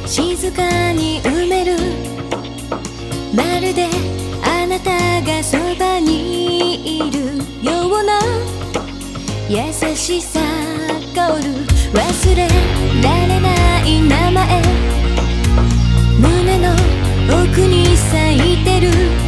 静かに埋める、まるであなたがそばにいるような優しさ香る忘れ